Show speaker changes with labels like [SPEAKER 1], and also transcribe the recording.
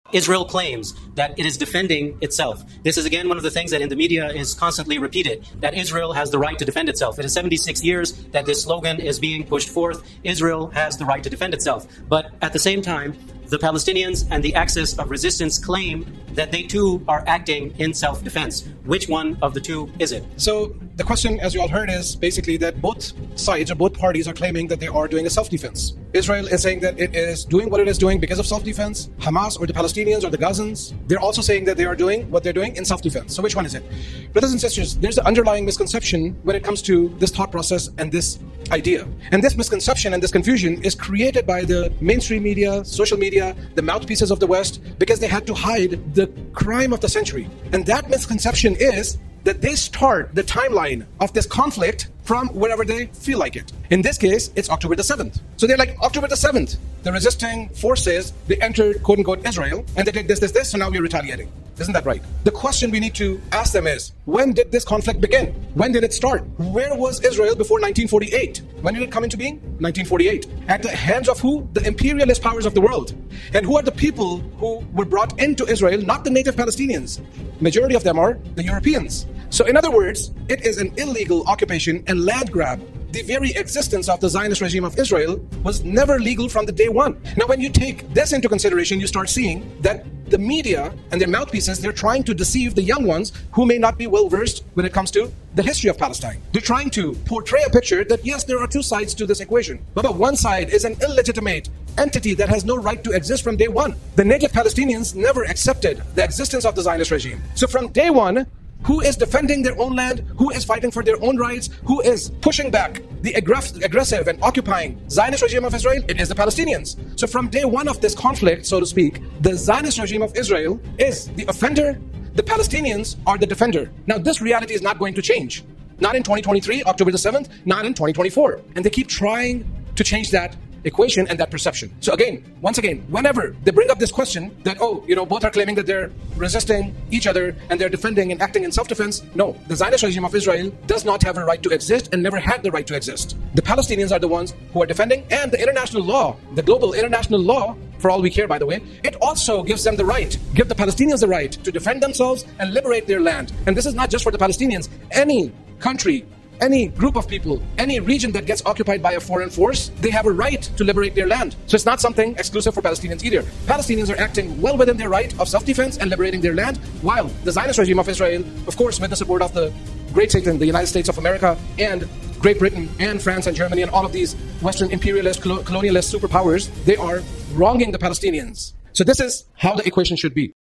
[SPEAKER 1] Israel claims that it is defending itself. This is, again, one of the things that in the media is constantly repeated, that Israel has the right to defend itself. It is 76 years that this slogan is being pushed forth. Israel has the right to defend itself. But at the same time, the Palestinians and the Axis of Resistance claim that they too are acting in self-defense. Which one of the two is it?
[SPEAKER 2] So the question, as you all heard, is basically that both sides or both parties are claiming that they are doing a self-defense. Israel is saying that it is doing what it is doing because of self-defense. Hamas or the Palestinians or the Gazans, they're also saying that they are doing what they're doing in self-defense. So which one is it? Brothers and sisters, there's an underlying misconception when it comes to this thought process and this idea. And this misconception and this confusion is created by the mainstream media, social media, the mouthpieces of the West, because they had to hide the crime of the century. And that misconception is that they start the timeline of this conflict from wherever they feel like it. In this case, it's October the 7th. So they're like, October the 7th, the resisting forces, they entered, quote-unquote, Israel, and they did this, so now we're retaliating. Isn't that right? The question we need to ask them is, when did this conflict begin? When did it start? Where was Israel before 1948? When did it come into being? 1948. At the hands of who? The imperialist powers of the world. And who are the people who were brought into Israel? Not the native Palestinians. Majority of them are the Europeans. So in other words, it is an illegal occupation and land grab. The very existence of the Zionist regime of Israel was never legal from the day one. Now, when you take this into consideration, you start seeing that the media and their mouthpieces, they're trying to deceive the young ones who may not be well versed when it comes to the history of Palestine. They're trying to portray a picture that, yes, there are two sides to this equation. But one side is an illegitimate entity that has no right to exist from day one. The native Palestinians never accepted the existence of the Zionist regime. So from day one, who is defending their own land? Who is fighting for their own rights? Who is pushing back the aggressive and occupying Zionist regime of Israel? It is the Palestinians. So from day one of this conflict, so to speak, the Zionist regime of Israel is the offender. The Palestinians are the defender. Now, this reality is not going to change. Not in 2023, October the 7th, not in 2024. And they keep trying to change that equation and that perception. So once again, whenever they bring up this question that, both are claiming that they're resisting each other and they're defending and acting in self-defense, no, the Zionist regime of Israel does not have a right to exist and never had the right to exist. The Palestinians are the ones who are defending, and the international law, the global international law, for all we care, by the way, it also gives them the right, give the Palestinians the right to defend themselves and liberate their land. And this is not just for the Palestinians. Any country, any group of people, any region that gets occupied by a foreign force, they have a right to liberate their land. So it's not something exclusive for Palestinians either. Palestinians are acting well within their right of self-defense and liberating their land, while the Zionist regime of Israel, of course, with the support of the Great Satan, the United States of America, and Great Britain, and France and Germany, and all of these Western imperialist, colonialist superpowers, they are wronging the Palestinians. So this is how the equation should be.